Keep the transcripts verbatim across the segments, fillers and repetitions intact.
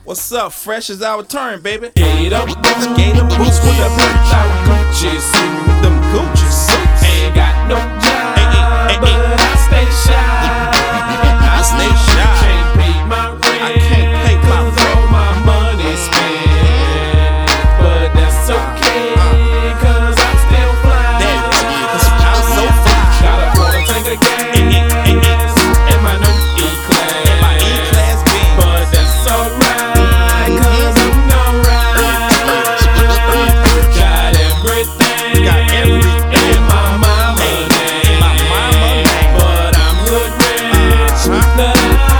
What's up? Fresh is our turn, baby. Skate up, Skater boots with the boots out Gucci suit. them Gucci suits. Ain't got no job, Hey, hey, hey, but hey. I stay shy. I stay shy. Can't pay my rent. I can't pay my 'cause rent. all my money spent. But that's okay, 'cause I'm still fly. That is, I'm so fly. Got a quarter tank of gas in my new E-Class. In my E-Class Benz. But that's alright, 'cause I'm alright. Got everything, Got everything. in my mama name. In my mama name. But I'm hood rich. Uh-huh.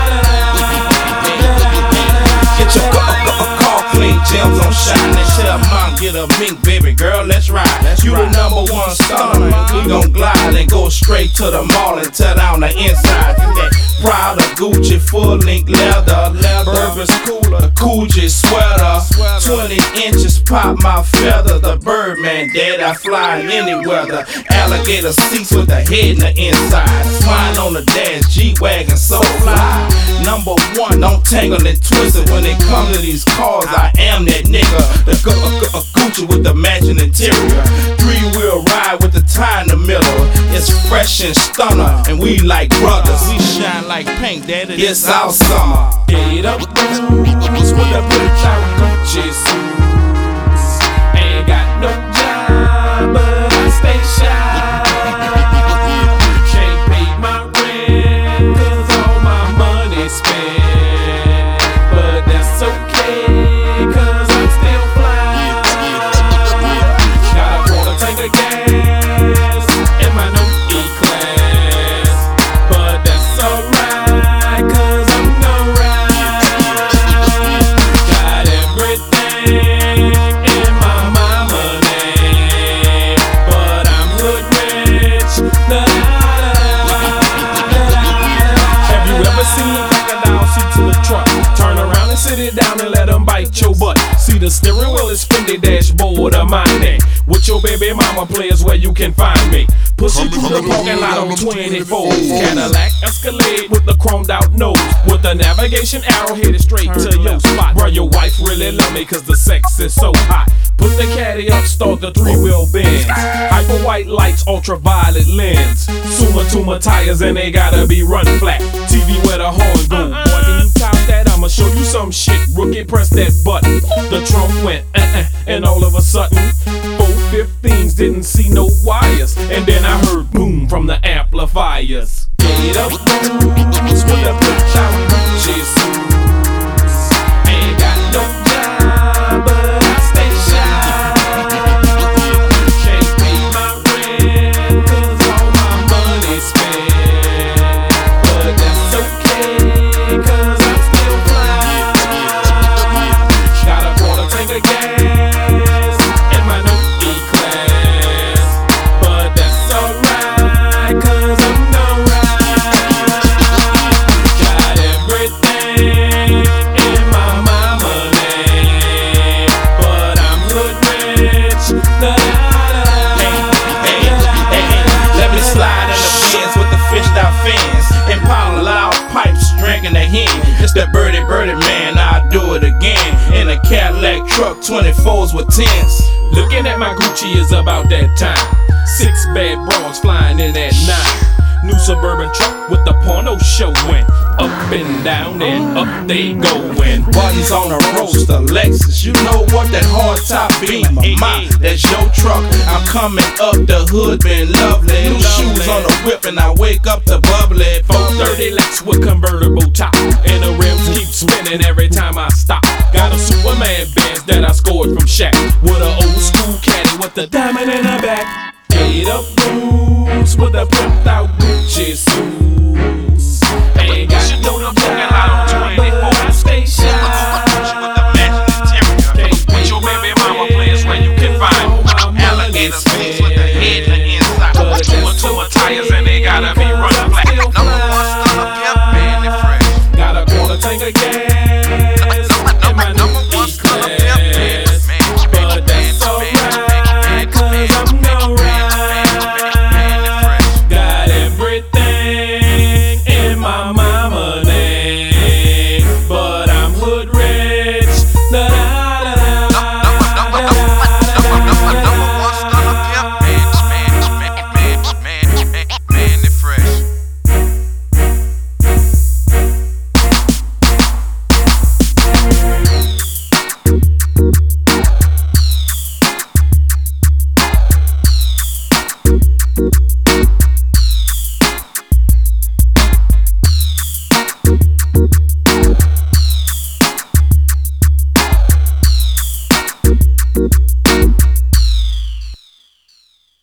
Get your car, car, car clean, gems on shine. And tell mom, get a mink, baby girl, let's ride. You the number one stunner, and we gon' glide and go straight to the mall and tear down the inside. That Prada, Gucci, full length leather, Bourbon cooler, Coogee sweater, twenty inches pop my feather. The Birdman, dead, I fly in any weather. Alligator seats with the head in the inside. Swine on the dash, G-Wagon, so fly. Number one, don't tangle and twist it. When it comes to these cars, I am that nigga. The gu- gu- gu- Gucci with the matching interior. Three wheel ride with the tie in the middle. It's fresh and stunner, and we like brothers. We shine like paint, daddy. It's our summer. Skate up boots with the boots out Gucci suits. Ain't got no job, but I stay shy. Can't pay my rent, 'cause all my money spent. But that's okay, 'cause I'm still fly. Got a quarter tank of gas in my new E-Class. But that's alright, 'cause I'm alright. Got everything in my mama name. But I'm hood rich. La, la, la, la, la. Have you ever seen a crocodile see to the truck? Turn around and sit it down and let them bite your butt. See the steering wheel is Fendi dashboard of mine. With your baby mama players where you can find me. Pushing through the parking lot on twenty-fours. Cadillac Escalade with the chromed out nose. With the navigation arrow headed straight to your spot. Bro, your wife really love me 'cause the sex is so hot. Put the caddy up, start the three-wheel Benz. Hyper white lights, ultraviolet lens. Suma Tuma tires and they gotta be run flat. T V where the horn go. Boy, can you top that? I'ma show you some shit. Rookie, press that button. The trunk went uh-uh, and all of a sudden four fifteens didn't see no wires. And then I heard boom from the amplifiers. Get up, boots with the boots out Gucci suits. Ain't got no job, but I stay shy. Can't pay my rent, 'cause all my money spent. But that's okay, 'cause I'm still fly. Got a quarter tank of gas in my new E-Class. But that's alright, 'cause I'm alright. Got everything in my mama name. But I'm hood rich. La, la, Hey, la, hey, la, hey, hey. Let me slide in the Benz with the fished out fins. Impala loud pipes, drinking the hen. It's that birdie, birdie man, I'll do it again. In a Cadillac truck, twenty-fours with tens. Looking at my Gucci is about that time. Six bad bras flying in at nine. New suburban truck with the porno showing. Up and down and up they going. Buttons on a roaster, Lexus. You know what that hard top be? My, that's your truck. I'm coming up the hood, been lovely. New shoes on the whip, and I wake up to bubbly. four thirty Lex with convertible top. And the rims keep spinning every time I stop. Got a Superman Benz that I scored from Shaq. With an old school caddy with the diamond in the back. Skate up boots with the pimped out Gucci suits. Ain't got no job,